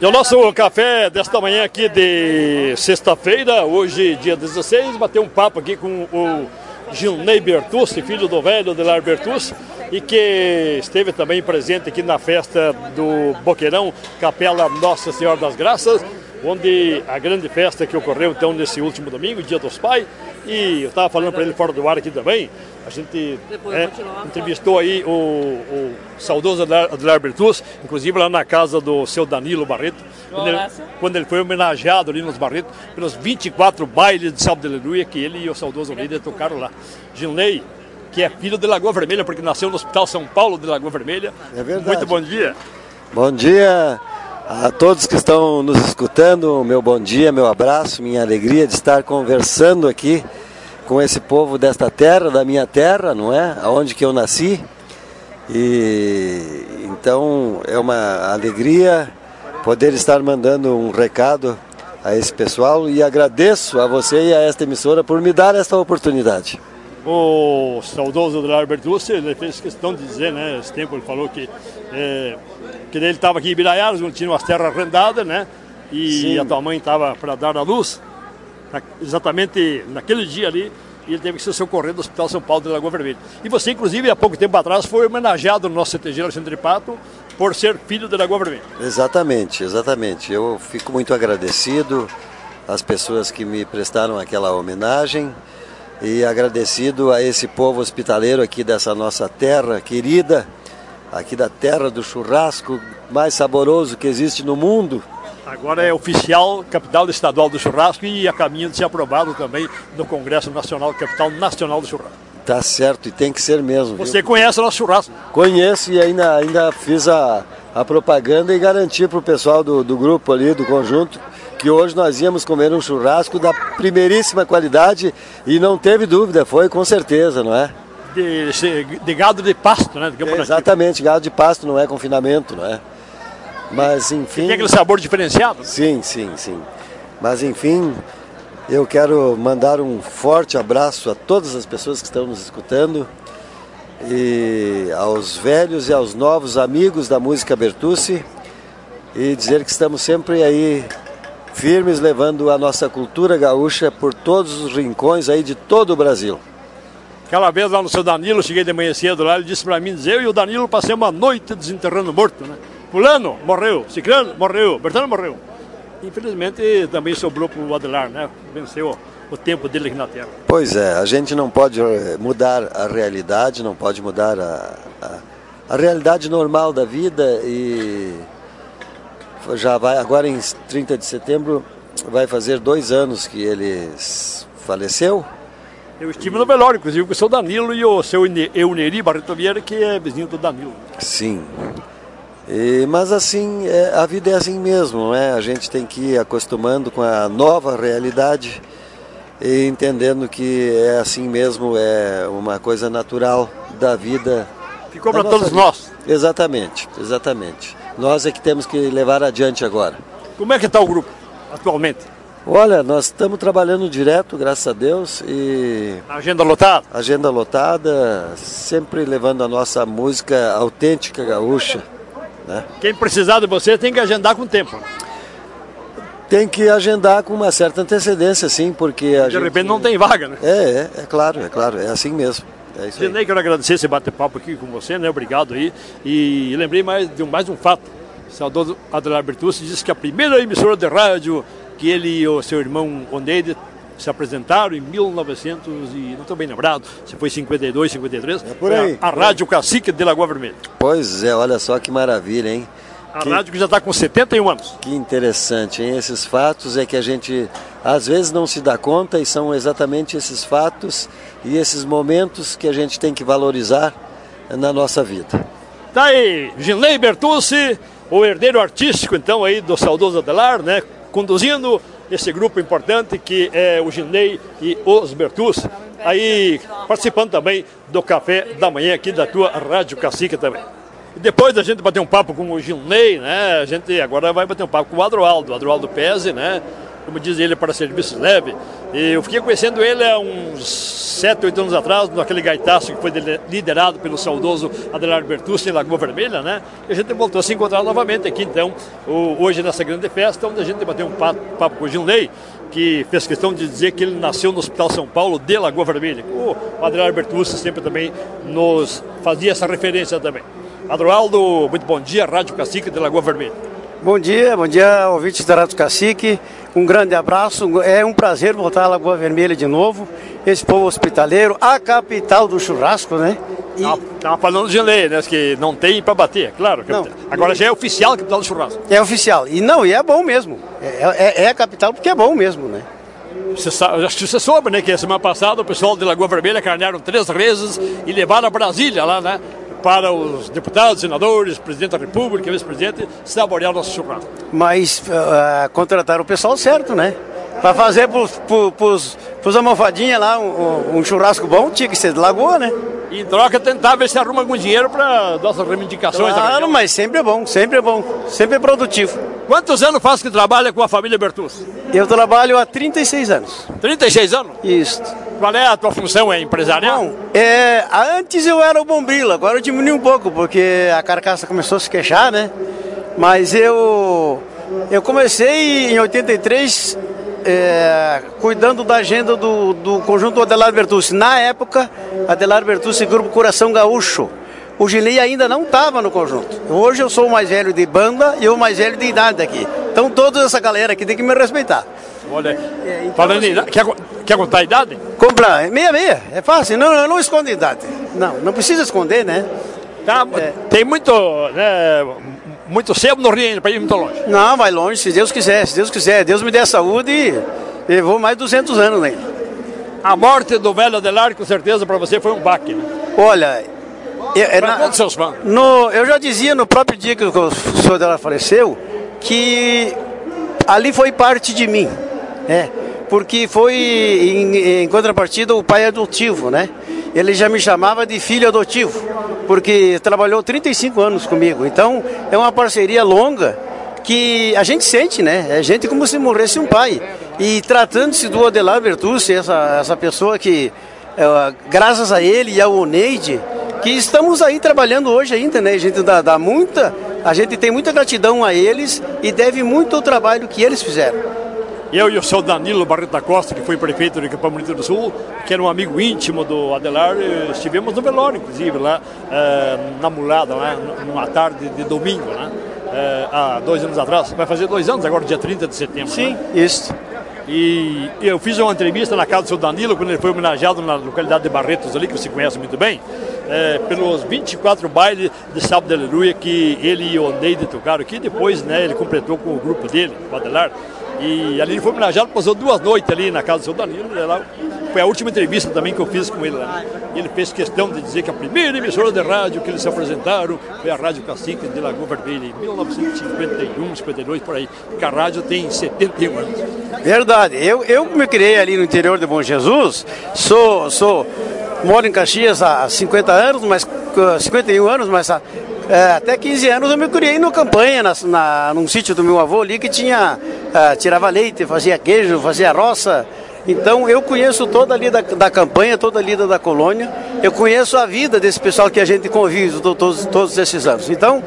E o nosso café desta manhã aqui de sexta-feira, hoje dia 16, bateu um papo aqui com o Gilney Bertucci, filho do velho Adelar Bertucci, e que esteve também presente aqui na festa do Boqueirão, Capela Nossa Senhora das Graças, onde a grande festa que ocorreu então nesse último domingo, Dia dos Pais, e eu estava falando para ele fora do ar aqui também, a gente entrevistou aí o saudoso Adelar Bertucci, inclusive lá na casa do seu Danilo Barreto, quando ele foi homenageado ali nos Barretos, pelos 24 bailes de Sábado de Aleluia que ele e o saudoso líder tocaram lá. Gilney, que é filho de Lagoa Vermelha, porque nasceu no Hospital São Paulo de Lagoa Vermelha. É verdade. Muito bom dia. Bom dia a todos que estão nos escutando, meu bom dia, meu abraço, minha alegria de estar conversando aqui com esse povo desta terra, da minha terra, não é? Onde que eu nasci. E então é uma alegria poder estar mandando um recado a esse pessoal e agradeço a você e a esta emissora por me dar esta oportunidade. O saudoso Adelar Bertucci, ele fez questão de dizer, né, esse tempo ele falou que ele estava aqui em Biraiaras, onde tinha umas terras arrendadas, né, e sim, a tua mãe estava para dar a luz, exatamente naquele dia ali, e ele teve que ser socorrido do Hospital São Paulo de Lagoa Vermelha. E você, inclusive, há pouco tempo atrás, foi homenageado no nosso CTG Alexandre Pato por ser filho de Lagoa Vermelha. Exatamente, exatamente. Eu fico muito agradecido às pessoas que me prestaram aquela homenagem e agradecido a esse povo hospitaleiro aqui dessa nossa terra querida, aqui da terra do churrasco mais saboroso que existe no mundo. Agora é oficial capital estadual do churrasco e a caminho de ser aprovado também no Congresso Nacional, capital nacional do churrasco. Tá certo, e tem que ser mesmo. Você viu? Conhece o nosso churrasco? Conheço e ainda fiz a propaganda e garanti para o pessoal do grupo ali, do conjunto, que hoje nós íamos comer um churrasco da primeiríssima qualidade e não teve dúvida, foi com certeza, não é? De gado de pasto, né? Exatamente, gado de pasto, não é confinamento, não é? Mas enfim... Tem aquele sabor diferenciado? Sim. Mas enfim, eu quero mandar um forte abraço a todas as pessoas que estão nos escutando e aos velhos e aos novos amigos da música Bertucci e dizer que estamos sempre aí firmes levando a nossa cultura gaúcha por todos os rincões aí de todo o Brasil. Aquela vez lá no seu Danilo, cheguei de manhã cedo lá, ele disse para mim, eu e o Danilo passei uma noite desenterrando morto, né? Fulano morreu, Ciclano morreu, Bertano morreu. Infelizmente também sobrou para o Adelar, né? Venceu o tempo dele aqui na Terra. Pois é, a gente não pode mudar a realidade, não pode mudar a realidade normal da vida e já vai, agora em 30 de setembro, vai fazer 2 anos que ele faleceu. Eu estive no velório, inclusive, com o seu Danilo e o seu Euneri Barreto Vieira, que é vizinho do Danilo. Sim. Mas assim, a vida é assim mesmo, não é? A gente tem que ir acostumando com a nova realidade e entendendo que é assim mesmo, é uma coisa natural da vida. Ficou para todos nós. Exatamente. Nós é que temos que levar adiante agora. Como é que está o grupo atualmente? Olha, nós estamos trabalhando direto, graças a Deus. E agenda lotada? Agenda lotada, sempre levando a nossa música autêntica gaúcha. Né? Quem precisar de você tem que agendar com tempo. Tem que agendar com uma certa antecedência, sim, porque de repente não tem vaga, né? É claro, é assim mesmo. É isso aí. Gilney, quero agradecer esse bate-papo aqui com você, né? Obrigado aí. E lembrei mais um fato. O saudoso Adelar Bertucci disse que a primeira emissora de rádio que ele e o seu irmão Oneide se apresentaram em 1900 e não estou bem lembrado, se foi 52, 53, é por aí, a Rádio Cacique de Lagoa Vermelha. Pois é, olha só que maravilha, hein? Rádio que já está com 71 anos. Que interessante, hein? Esses fatos é que a gente às vezes não se dá conta e são exatamente esses fatos e esses momentos que a gente tem que valorizar na nossa vida. Tá aí, Gilney Bertucci, o herdeiro artístico então aí do saudoso Adelar, né? Conduzindo esse grupo importante que é o Gilney e os Bertucci, aí participando também do café da manhã aqui da tua Rádio Cacique também. E depois da gente bater um papo com o Gilney, né, a gente agora vai bater um papo com o Adroaldo Pese, né, como diz ele, para serviços leves. E eu fiquei conhecendo ele há uns 7, 8 anos atrás, naquele gaitaço que foi liderado pelo saudoso Adelar Bertucci em Lagoa Vermelha, né? E a gente voltou a se encontrar novamente aqui, então, hoje nessa grande festa, onde a gente bateu um papo com o Gilney, que fez questão de dizer que ele nasceu no Hospital São Paulo de Lagoa Vermelha. O Adelar Bertucci sempre também nos fazia essa referência também. Adroaldo, muito bom dia, Rádio Cacique de Lagoa Vermelha. Bom dia, ouvintes da Rádio Cacique. Um grande abraço, é um prazer voltar à Lagoa Vermelha de novo. Esse povo hospitaleiro, a capital do churrasco, né? Estava falando de lei, né? Que não tem para bater, claro. Não, agora já é oficial a capital do churrasco. É oficial, e é bom mesmo. É a capital porque é bom mesmo, né? Acho que você soube, né? Que semana passada o pessoal de Lagoa Vermelha carnearam 3 vezes e levaram a Brasília lá, né? Para os deputados, senadores, presidente da República, vice-presidente, saborear nosso churrasco. Mas contrataram o pessoal certo, né? Para fazer pros almofadinhas lá um churrasco bom, tinha que ser de Lagoa, né? E em troca tentar ver se arruma algum dinheiro para nossas reivindicações. Claro, mas sempre é bom, sempre é produtivo. Quantos anos faz que trabalha com a família Bertucci? Eu trabalho há 36 anos. 36 anos? Isso. Qual é a tua função? É empresarial? Bom, antes eu era o bombril, agora eu diminui um pouco, porque a carcaça começou a se queixar, né? Mas eu comecei em 83 cuidando da agenda do conjunto Adelar Bertucci. Na época, Adelar Bertucci, Grupo Coração Gaúcho. O Gilney ainda não estava no conjunto. Hoje eu sou o mais velho de banda e o mais velho de idade aqui. Então toda essa galera aqui tem que me respeitar. Olha, então, falando em idade, quer contar a idade? Comprar, 66, é fácil, eu não escondo a idade. Não precisa esconder, né? Tá, tem muito, né, muito cedo no Rio ainda, para ir muito longe. Não, vai longe, se Deus quiser. Deus me dê a saúde e vou mais 200 anos ainda. A morte do velho Adelar, com certeza, para você foi um baque, né? Olha, todos seus fãs. Eu já dizia no próprio dia que o senhor Adelar faleceu, que ali foi parte de mim, porque foi em contrapartida o pai adotivo, né? Ele já me chamava de filho adotivo, porque trabalhou 35 anos comigo. Então é uma parceria longa que a gente sente, né? É gente como se morresse um pai. E tratando-se do Adelar Bertucci, essa pessoa que, graças a ele e ao Oneide, que estamos aí trabalhando hoje ainda, né? A gente tem muita gratidão a eles e deve muito ao trabalho que eles fizeram. Eu e o seu Danilo Barreto da Costa, que foi prefeito de Capão Bonito do Sul, que era um amigo íntimo do Adelar, estivemos no velório, inclusive, lá na Mulada, lá, numa tarde de domingo, né? Há 2 anos atrás. Vai fazer 2 anos agora, dia 30 de setembro. Sim, né? isso. E eu fiz uma entrevista na casa do seu Danilo, quando ele foi homenageado na localidade de Barretos, ali, que você conhece muito bem, pelos 24 bailes de Sábado de Aleluia que ele e o Neide tocaram aqui. Depois, né, ele completou com o grupo dele, o Adelar. E ali ele foi homenageado, passou 2 noites ali na casa do seu Danilo. Lá foi a última entrevista também que eu fiz com ele lá. E ele fez questão de dizer que a primeira emissora de rádio que eles se apresentaram foi a Rádio Cacique de Lagoa Vermelha, em 1951, 52, por aí. Porque a rádio tem 71 anos. Verdade. Eu me criei ali no interior de Bom Jesus, moro em Caxias há 50 anos, mas 51 anos, mas até 15 anos eu me criei no campanha, num sítio do meu avô ali que tirava leite, fazia queijo, fazia roça. Então eu conheço toda a lida da campanha, toda a lida da colônia, eu conheço a vida desse pessoal que a gente convive todos esses anos. Então,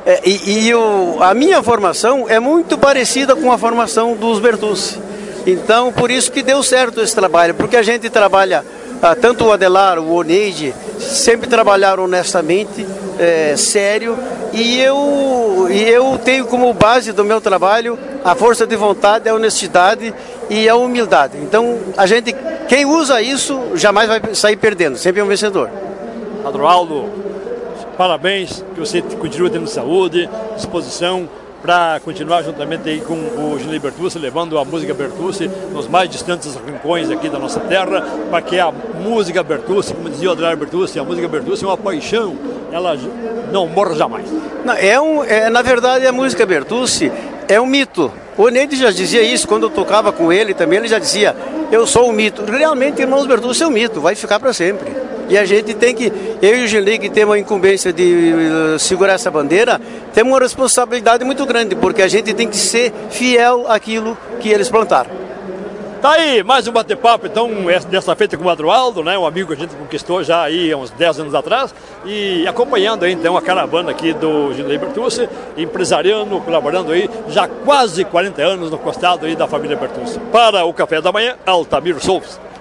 a minha formação é muito parecida com a formação dos Bertucci. Então, por isso que deu certo esse trabalho, porque a gente trabalha, tanto o Adelar, o Oneide, sempre trabalharam honestamente, sério, e eu tenho como base do meu trabalho a força de vontade, a honestidade e a humildade. Então, quem usa isso jamais vai sair perdendo, sempre é um vencedor. Adroaldo, parabéns, que você continue tendo saúde, disposição para continuar juntamente aí com o Gilney Bertucci, levando a música Bertucci nos mais distantes rincões aqui da nossa terra, para que a música Bertucci, como dizia o Adelar Bertucci, a música Bertucci é uma paixão, ela não morre jamais. Não, na verdade, a música Bertucci é um mito. O Oneide já dizia isso, quando eu tocava com ele também, ele já dizia, eu sou um mito. Realmente, Irmãos Bertucci é um mito, vai ficar para sempre. E a gente tem que, eu e o Gilney, que temos a incumbência de segurar essa bandeira, temos uma responsabilidade muito grande, porque a gente tem que ser fiel àquilo que eles plantaram. Tá aí, mais um bate-papo, então, dessa feita com o Adroaldo, né? Um amigo que a gente conquistou já aí há uns 10 anos atrás, e acompanhando aí, então, a caravana aqui do Gilney Bertucci, empresariando, colaborando aí, já quase 40 anos no costado aí da família Bertucci. Para o Café da Manhã, Altamiro Souza.